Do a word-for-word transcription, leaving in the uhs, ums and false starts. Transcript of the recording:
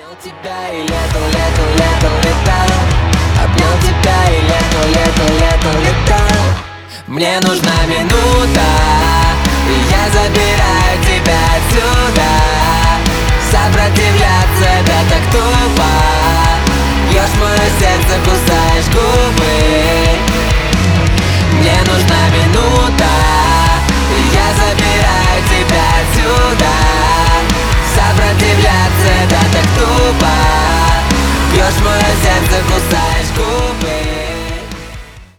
Обнял тебя и летал, летал, летал, летал. Обнял тебя и летал, летал, летал, летал. Мне нужна минута, и я забираю тебя отсюда. Сопротивляться это так тупо. Бьешь мое сердце, кусаешь губы. Мне нужна минута, и я забираю тебя отсюда. Сопротивляться это так тупо. Бьешь мое сердце, кусаешь